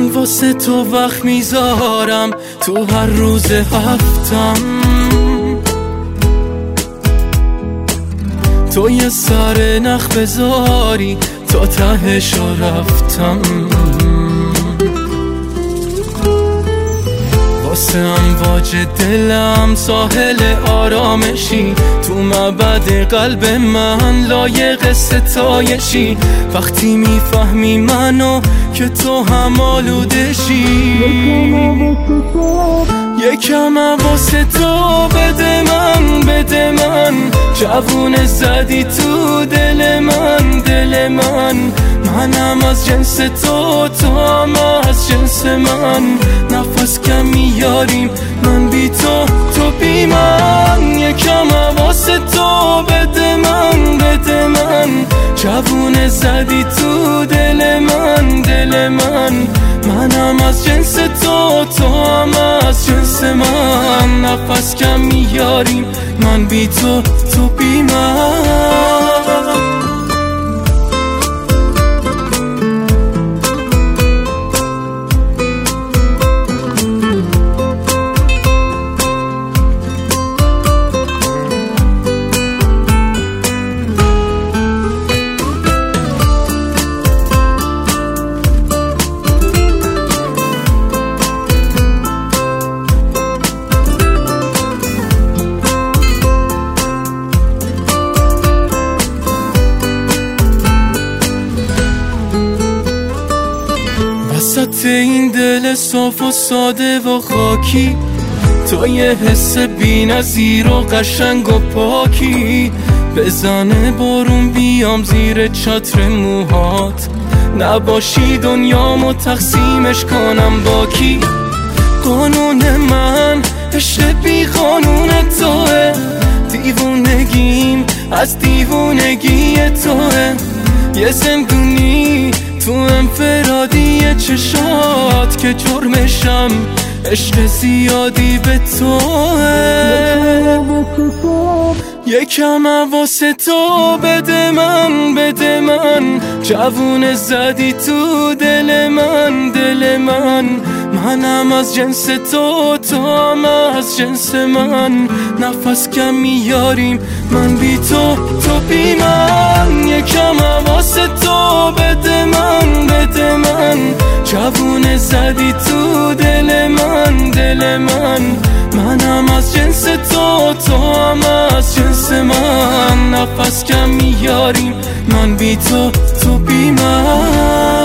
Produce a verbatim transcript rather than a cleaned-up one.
من واسه تو وقت میذارم تو هر روز هفتم، تو یه سر نخ بذاری تا تهش رفتم. واسه امواج دلم ساحل آرامشی، تو مبعد قلب من لایق ستایشی. وقتی میفهمی منو که تو هم آلودشی، یکم واسه تو بده من، بده من. جوونه زدی تو دل من، دل من. منم از جنس تو، تو هم از جنس من. نفس کم میاریم من بی تو، تو بی من. یکم واسه تو بده من، بده من. جوونه زدی تو دل من، دل من. منم از جنس تو، تو هم از جنس من. نفس کم میاریم من بی تو، تو بی من. وسط این دل صاف و ساده و خاکی، تو یه حس بی نظیر و قشنگ و پاکی. بزنه بارون بیام زیر چتر موهات، نباشی دنیامو تقسیمش کنم با کی. قانون من عشق بی قانون توه، دیوونگیم از دیوونگی توه. یه زندونی تو انفرادی چشات که جرمشم عشق زیادی به توه. یکم واسه تو بده من، بده من. جوونه زدی تو دل من، دل من. منم از جنس تو، تو هم از جنس من. نفس کم میاریم من بی تو، تو بی من. یکم واسه تو بده من، بده من. جوونه زدی تو دل من، دل من. منم از جنس تو، تو هم از جنس من. نفس کم میاریم من بی تو، تو بی من.